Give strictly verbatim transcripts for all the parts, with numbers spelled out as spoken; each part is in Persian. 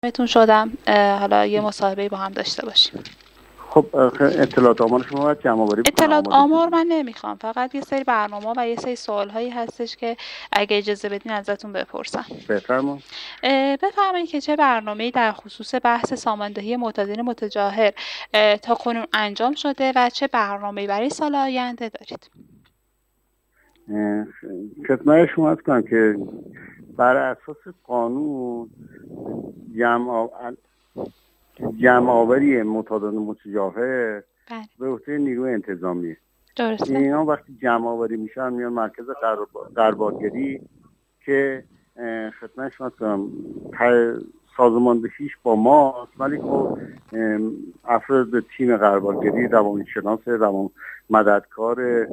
بهتون شدم حالا یه مصاحبه با هم داشته باشیم. خب اطلاعات آمار شما باید جمع آوری بکنم. اطلاعات آمار من نمیخوام، فقط یه سری برنامه و یه سری سوال هایی هستش که اگه اجازه بدین ازتون بپرسم. بفرمایید. بفرمایید که چه برنامه‌ای در خصوص بحث ساماندهی معتادین متجاهر تا کنون انجام شده و چه برنامه‌ای برای سال آینده دارید؟ خدمت شما عرض کنم که بر اساس قانون جمع جمع آوری معتادان متجاهر به عهده نیروی انتظامیه. درسته. اینا وقتی جمع آوری میشن میان مرکز قربالگری که خدمت شما کنم سازماندهیش با ماست، ولی خب افراد تیم قربالگری، روانشناس، روان مددکار،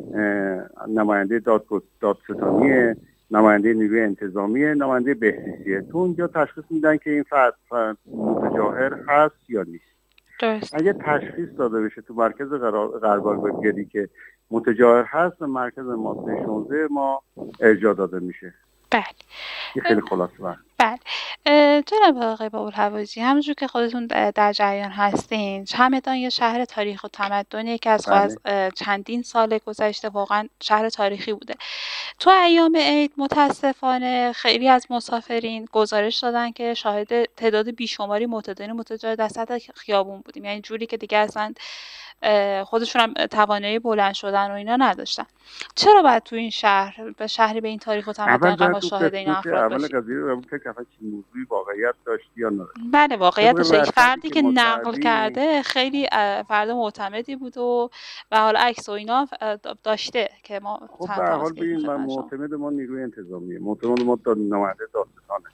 نماینده دادستانی، نماینده نیروی انتظامیه، نماینده بهزیستیه، تو اونجا تشخیص میدن که این فرد متجاهر هست یا نیست. درست. اگه تشخیص داده بشه تو مرکز قربالگری که متجاهر هست، به مرکز ماده شانزده ما ارجاع داده میشه. بله. این خیلی خلاصه بله. بله. جناب آقای بابوالهوایجی، همونجور که خودتون در جریان هستین، همدان یه شهر تاریخ و تمدن که از از چندین سال گذشته واقعا شهر تاریخی بوده. تو ایام عید متاسفانه خیلی از مسافرین گزارش دادن که شاهد تعداد بیشماری معتادین متجاهر در سطح خیابون بودیم، یعنی جوری که دیگه اصلا خودشون هم توانایی بلند شدن و اینا نداشتن. چرا باید تو این شهر به شهری به این تاریخ و تمدن قما شاهد این افراد باشیم؟ اول قضیه رو که کفا چی موضوعی واقعیت داشت یا نه؟ بله واقعیت داشت. یک فردی که نقل کرده خیلی فرد معتمدی بود و و حالا عکس و اینا داشته که ما خب به هر حال ببین من معتمد ما نیروی انتظامیه، معتمد ما تا نماینده دادستانه.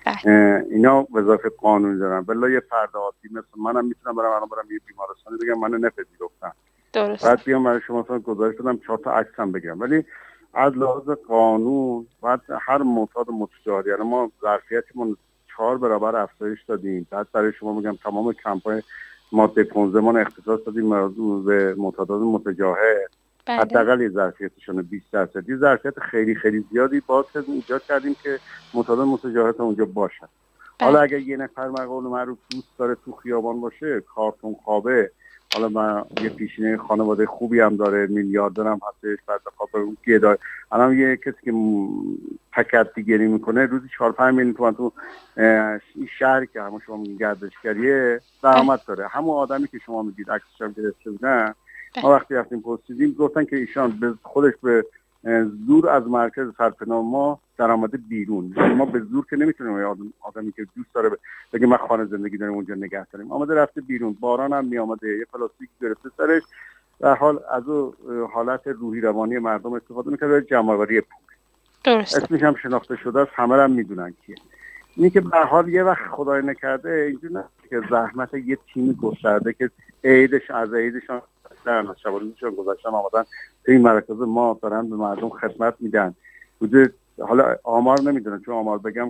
اینا وظایف قانونی دارن. والله یه فرد عادی مثل منم میتونم برم الان برم یه بیمارستانی بگم منو نپذیرفتن. درست. بعد بیام برای شما مثلا گزارش بدم چهار تا عکسم بگم، ولی از لحاظ قانون بعد هر معتاد متجاهر، یعنی ما ظرفیتمون چهار برابر افزایش دادیم. بعد برای شما میگم تمام کمپای ماده پانزده ما اختصاص دادیم به معتادان متجاهر. حداقل یه ظرفیتشون بیست درصد، یه ظرفیت خیلی خیلی زیادی باز ایجاد کردیم که معتادان متجاهر تا اونجا باشن. حالا اگه یه نفر مقول معروف دوست داره تو خیابان باشه، کارتون خوابه، حالا من یه پیشینه خانواده خوبی هم داره، میلیاردر هم هستش، بعد بخواد اون کی داره، الان یه کسی که تکت دیگری میکنه روزی چهار پنج میلیون تومان تو این شهری که همون شما میگین گردشگریه درآمد داره. همون آدمی که شما میگید عکسش هم گرفته بودن، ما وقتی رفتیم پرسیدیم گفتن که ایشان به خودش به زور از مرکز سرپناه ما در آمده بیرون. ما به زور که نمیتونیم آدم آدمی که دوست داره بگه من خانه زندگی دارم اونجا نگه داریم، آمده رفته بیرون، باران هم می آمده، یه پلاستیک گرفته سرش، در حال از او حالت روحی روانی مردم استفاده میکنه، جمع آوری پول. درست. اسمش هم شناخته شده است، همه هم میدونن کیه. اینی که به حال یه وقت خدای نکرده اینجوری نه که زحمت یه تیم گسترده که عیدش از عیدشان در شبانیشون گذاشتن آمدن این مراکز ما دارن به مردم خدمت میدن. بوده حالا آمار نمیدونم چون آمار بگم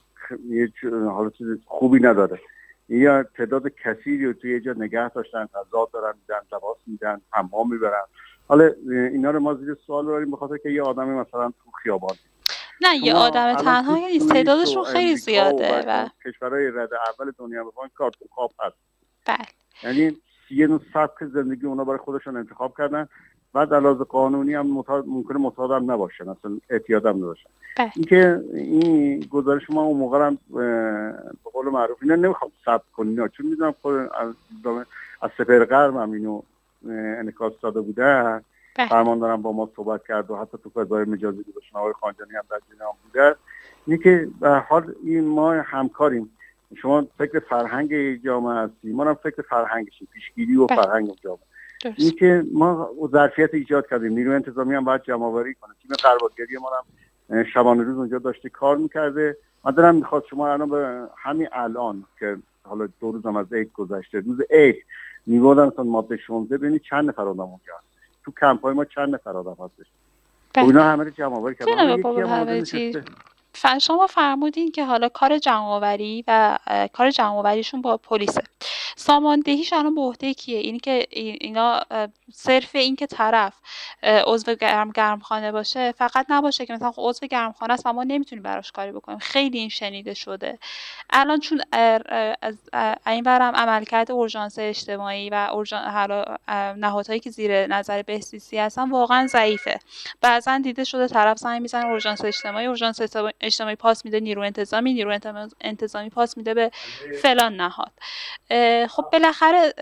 یه حالا چیز خوبی نداره. یا تعداد کثیری رو توی یه جا نگه داشتن، غذا دارن میدن، لباس میدن، حمام میبرن. حالا اینا رو ما زیر سوال ببریم به خاطر که یه آدمی مثلا تو خیابان نه یه آدم تنها نیست، تعدادشون خیلی زیاده و, و کشورهای رده اول دنیا بخوان کارتون خواب هست. بله. یعنی یه نوع سبک زندگی اونا برای خودشون انتخاب کردن. بعد علاوه قانونی هم متعاد ممکنه متعاد هم نباشن، اصلا اعتیاد هم نداشتن. اینکه این گزارش ما اون موقع هم به قول معروف اینا نمیخوام ثبت کنین چون میدونم خود از از سپهر غرب هم اینو انعکاس داده بوده. فرماندارم با ما صحبت کرد و حتی تو فضای مجازی گذاشتن، آقای خانجانی هم در جریان بوده. اینکه به حال این ما همکاریم. شما فکر فرهنگ جامعه هستی، ما هم فکر فرهنگشیم، پیشگیری و فرهنگ جامعه. این که ما ظرفیت ایجاد کردیم، نیروی انتظامی هم باید جمع آوری کنه. تیم قربالگری ما هم شبانه روز اونجا داشته کار میکرده. من دارم میخواد شما الان به همین الان که حالا دو روز هم از عید گذشته، روز عید میگفتن مثلا ماده شانزده ببینید چند نفر آدم اونجا هست. تو کمپای ما چند نفر آدم هستش. اینا همه رو جمع آوری کردن. شما فرمودین که حالا کار جمع‌آوری و کار جمع‌آوریشون با پلیسه. ساماندهیش الان به عهده کیه؟ اینی که اینا صرف این که طرف عضو گرم گرمخانه باشه فقط نباشه که مثلا عضو گرمخانه است و ما نمیتونیم براش کاری بکنیم. خیلی این شنیده شده الان، چون از این برم عملکرد اورژانس اجتماعی و حالا نهادهایی که زیر نظر بهزیستی هستن واقعا ضعیفه. بعضا دیده شده طرف زنگ میزنه اورژانس اجتماعی، اورژانس اجتماعی پاس میده نیرو انتظامی، نیرو انتظامی پاس میده به فلان نهاد. خب بالاخره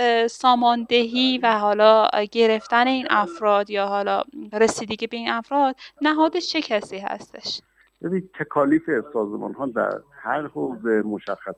ساماندهی و حالا گرفتن این افراد یا حالا رسیدگی به این افراد نهادش چه کسی هستش؟ ببین تکالیف سازمان ها در هر حوزه مشخص.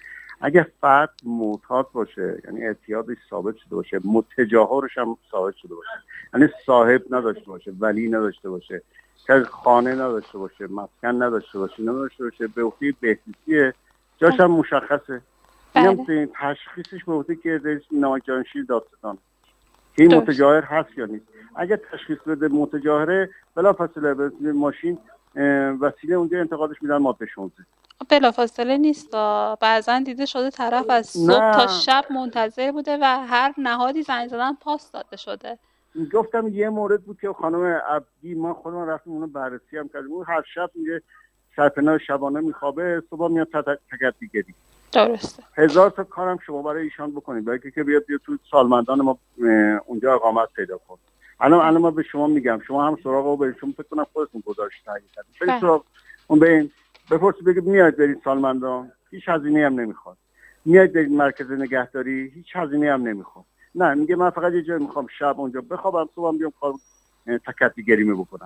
اگه فرد معتاد باشه، یعنی اعتیادش ثابت شده باشه، متجاهرش هم ثابت شده باشه، یعنی صاحب نداشته باشه، ولی نداشته باشه، که خانه نداشته باشه، مسکن نداشته باشه، نداشته باشه، به عهده بهزیستی جاش هم مشخصه. اینم تشخیصش به عهده که ناجانشین دادستان که این متجاهر هست یا نیست. اگه تشخیص بده متجاهره، بلافاصله به ماشین وسیله اونجا انتقالش میدن ماده شانزده. بلافاصله نیست، بعضا دیده شده طرف از صبح تا شب منتظر بوده و هر نهادی زنگ زدن پاس داده شده. گفتم یه مورد بود که خانم عبدی، ما خودمون رفتیم اونو بررسی هم کردیم، اون هر شب میگه سرپناه شبانه میخوابه، صبح میاد تکت دیگری. درسته. هزار تا کارم شما برای ایشان بکنید، برای که بیاد بیاد تو سالمندان ما اونجا اقامت پیدا کن. الان الان ما به شما میگم، شما هم سراغ رو برید، شما فکر کنم خودتون گزارش تهیه کردید، برید سراغ اون، ببین بپرسید بگید میاد برید سالمندان، هیچ هزینه‌ای هم نمیخواد. میاد برید مرکز نگهداری، هیچ هزینه‌ای هم نمیخواد. نه، میگه من فقط یه جای میخوام شب اونجا بخوابم، صبحم بیام کار تکت دیگری بکنم.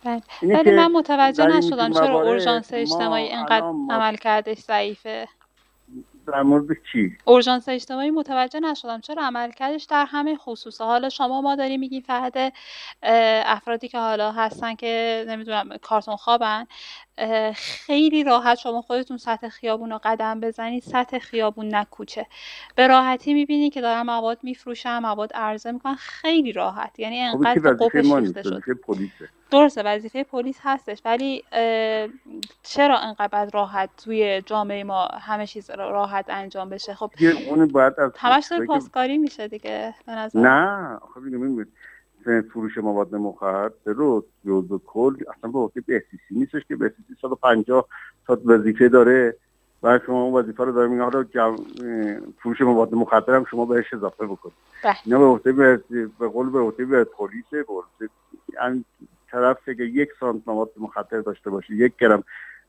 ولی من متوجه نشدم چرا اورژانس اجتماعی اینقدر عملکردش ضعیفه. در مورد چی؟ اورژانس اجتماعی متوجه نشدم چرا عملکردش در همه خصوصه. حالا شما ما داریم میگیم فقط افرادی که حالا هستن که نمیدونم کارتون خوابن، خیلی راحت شما خودتون سطح خیابون رو قدم بزنید، سطح خیابون نه کوچه، به راحتی میبینی که دارن مواد میفروشن، مواد عرضه میکنن، خیلی راحت. یعنی انقدر قفش ریخته شده. درسته وظیفه پلیس هستش، ولی چرا انقدر راحت توی جامعه ما همه چیز راحت انجام بشه؟ خب اون باید از همش داره پاسکاری میشه دیگه به نظر. نه خب ببینید فروش مواد مخدر رو جزء کل اصلا به عهده بهزیستی نیستش که بهزیستی صد و پنجاه تا وظیفه داره و شما اون وظیفه رو داره، میگه حالا فروش مواد مخدر هم شما بهش اضافه بکنید. اینا به عهده به قول به عهده به پلیس، به عهده این طرف که یک سانت مواد مخدر داشته باشه، یک گرم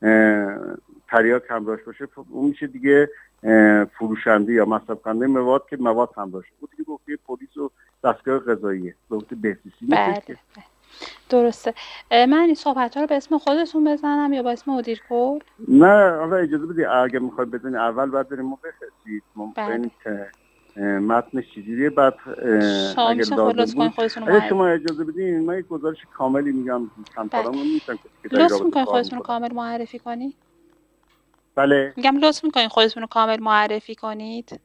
تریاک همراهش باشه، اون میشه دیگه فروشنده یا مصرف کننده مواد که مواد همراهش بود دیگه. به عهده پلیس و دستگاه قضاییه، به عهده بهزیستی نیست که. درسته. من این صحبت‌ها رو به اسم خودتون بزنم یا با اسم مدیر کل؟ نه حالا اجازه بدید، اگه میخواید بدونید اول باید بریم ما بفرستید، ما ببینیم که متنش چجوریه، بعد اگه لازم بود اگه شما اجازه بدین من یک گزارش کاملی میگم چند سالمون نیستم که لطف می‌کنید خودتون رو کامل معرفی کنید. بله میگم لطف می‌کنید خودتون رو کامل معرفی کنید.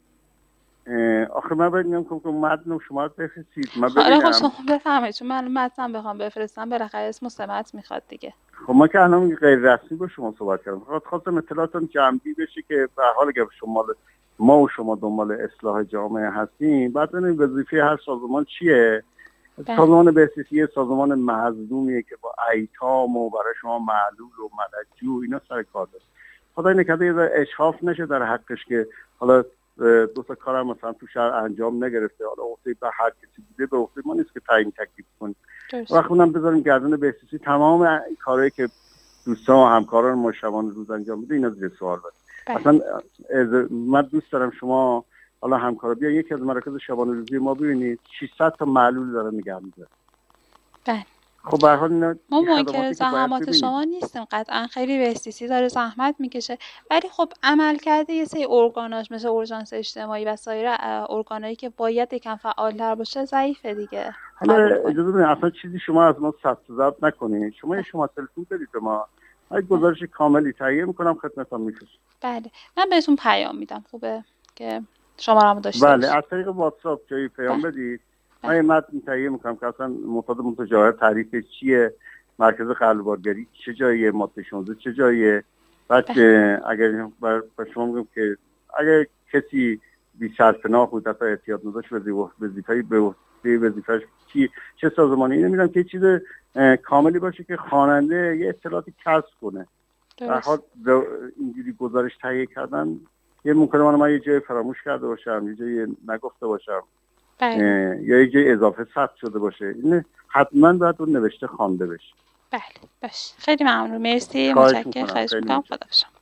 آخه من باید میگم که متن شما رو بفرستید من ببینم. خب شما بفرمایید، چون من متن بخوام بفرستم بالاخره اسم و سمت میخواد دیگه. خب ما که الان غیر رسمی با شما صحبت کردم، فقط خواستم اطلاعاتون جمعی بشه که به حال اگه شما ما و شما دنبال اصلاح جامعه هستیم، بعد ببینیم وظیفه هر سازمان چیه. سازمان بهزیستی سازمان مظلومیه که با ایتام و برای شما معلول و ملجو اینا سر کار داره. خدای نکرده یه اشراف نشه در حقش که حالا دو تا کارم مثلا تو شهر انجام نگرفته، حالا عهده به هر کسی بوده، به عهده ما نیست که تعیین تکلیف کنیم. وقت اونم بذاریم گردن بهزیستی تمام کارهایی که دوستان و همکاران ما شبانه روز انجام میده اینا زیر سوال بره. اصلا من دوست دارم شما حالا همکارا بیا یکی از مراکز شبانه روزی ما ببینید ششصد تا معلول داره نگه می‌داره. بله. خب به هر حال اینا ما منکر زحمات شما نیستیم، قطعا خیلی بهزیستی داره زحمت میکشه، ولی خب عمل کرده یه سری ارگاناش مثل اورژانس اجتماعی و سایر ارگانایی که باید یکم فعال‌تر باشه ضعیفه دیگه. حالا اجازه بدید اصلا چیزی شما از ما ثبت ضبط نکنید، شما یه شما تلفن بدید به ما، من گزارش کاملی تهیه میکنم خدمتتون میفرستم. بله من بهتون پیام میدم، خوبه که شماره‌مو داشته باشید. بله از طریق واتساپ جایی پیام بدید، من یه متن تهیه میکنم که اصلا معتاد متجاهر تعریف چیه، مرکز قلب‌بارگری چه جاییه، ماده شانزده چه جاییه. بعد اگر بر شما میگم که اگر کسی بی سرپناه بود، حتی احتیاط نداشت به وظیفه به وظیفه‌اش کی چه سازمانی. اینو میگم که چیز کاملی باشه که خواننده یه اطلاعاتی کسب کنه. در حال اینجوری گزارش تهیه کردن یه ممکنه من, من یه جای فراموش کرده باشم، یه جای نگفته باشم، بله. یا یه جای اضافه ثبت شده باشه، این حتما باید اون نوشته خوانده بشه. بله باشه، خیلی ممنون، مرسی، متشکرم، خواهش می‌کنم، خدا